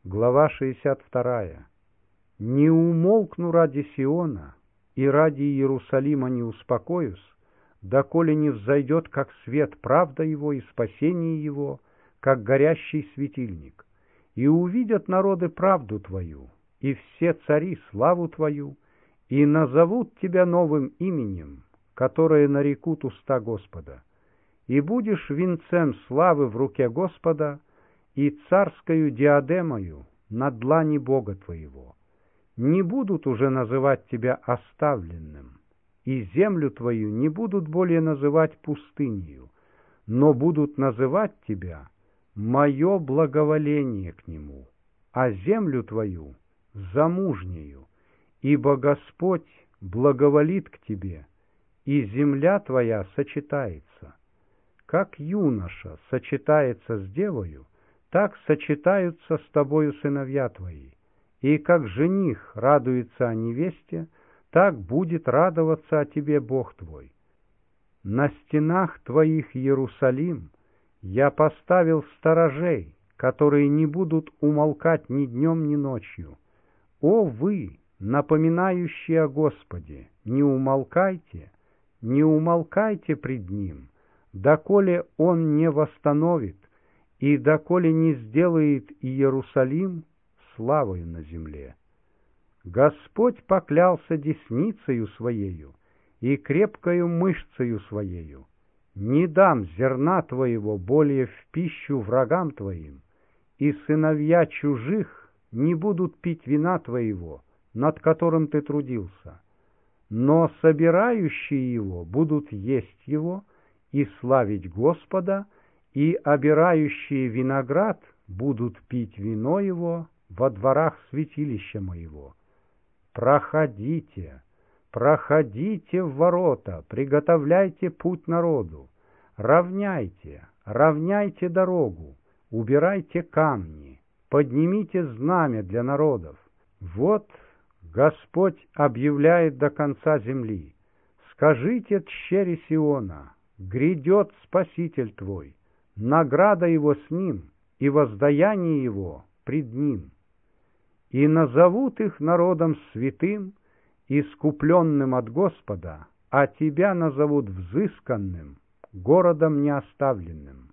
Глава 62. «Не умолкну ради Сиона, и ради Иерусалима не успокоюсь, доколе не взойдет, как свет, правда его и спасение его, как горящий светильник. И увидят народы правду твою, и все цари славу твою, и назовут тебя новым именем, которое нарекут уста Господа. И будешь венцем славы в руке Господа, и царскою диадемою на длани Бога твоего. Не будут уже называть тебя оставленным, и землю твою не будут более называть пустынью, но будут называть тебя мое благоволение к нему, а землю твою замужнею, ибо Господь благоволит к тебе, и земля твоя сочетается. Как юноша сочетается с девою, так сочетаются с тобою сыновья твои, и как жених радуется о невесте, так будет радоваться о тебе Бог твой. На стенах твоих, Иерусалим, я поставил сторожей, которые не будут умолкать ни днем, ни ночью. О вы, напоминающие о Господе, не умолкайте пред Ним, доколе Он не восстановит, и доколе не сделает Иерусалим славою на земле. Господь поклялся десницею Своею и крепкою мышцею Своею: не дам зерна твоего более в пищу врагам твоим, и сыновья чужих не будут пить вина твоего, над которым ты трудился, но собирающие его будут есть его и славить Господа, и обирающие виноград будут пить вино его во дворах святилища моего. Проходите, проходите в ворота, приготовляйте путь народу, равняйте дорогу, убирайте камни, поднимите знамя для народов. Вот Господь объявляет до конца земли: скажите тщере Сиона, грядет Спаситель твой, награда его с ним, и воздаяние его пред ним. И назовут их народом святым, искупленным от Господа, а тебя назовут взысканным, городом неоставленным.